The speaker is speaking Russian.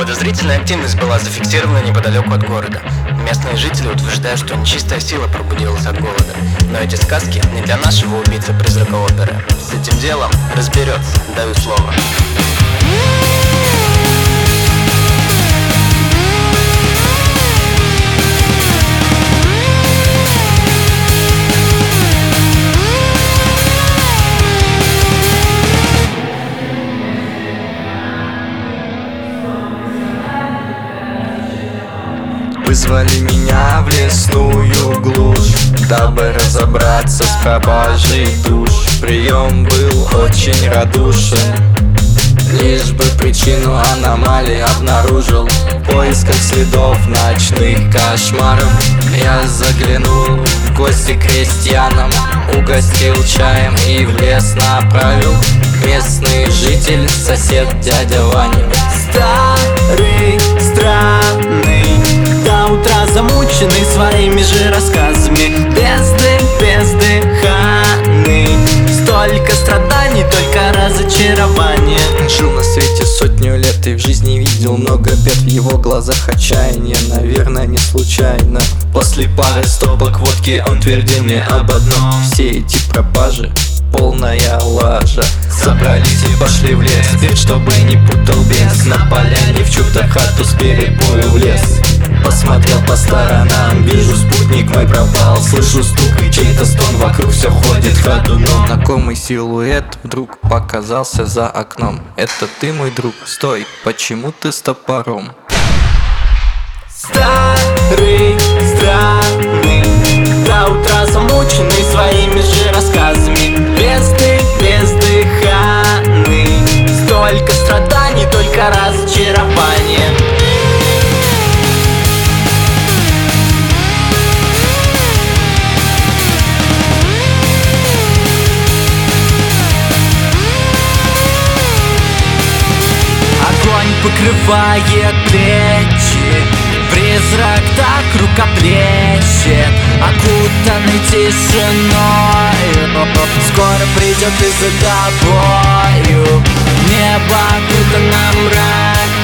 Подозрительная активность была зафиксирована неподалеку от города. Местные жители утверждают, что нечистая сила пробудилась от голода. Но эти сказки не для нашего убийцы-призрака оперы. С этим делом разберется, даю слово. Вызвали меня в лесную глушь, дабы разобраться с пропажей душ. Прием был очень радушен, лишь бы причину аномалии обнаружил. В поисках следов ночных кошмаров я заглянул в гости к крестьянам, угостил чаем и в лес направил. Местный житель, сосед дядя Ваня. Старый, странный, до утра замученный своими же рассказами. Бездыханный, столько страданий, только разочарование. Жил на свете сотню лет и в жизни видел много бед. В его глазах отчаяние, наверное, не случайно. После пары стопок водки он твердил мне об одном: все эти пропажи полная лажа. Собрались и пошли в лес, теперь чтобы не путал бес. На поляне в чью-то хату с перепою влез. Посмотрел по сторонам, вижу, спутник мой пропал. Слышу стук и чей-то стон, вокруг все ходит ходуном. Знакомый силуэт вдруг показался за окном. Это ты, мой друг? Стой, почему ты с топором? Старый, странный, до утра замученный своими же рассказами. Бездыханный, столько страданий, только разочарование. Огонь покрывает плечи, призрак так рукоплещет, окутанный тишиной. Скоро придет и за тобою. Небо окутано мраком,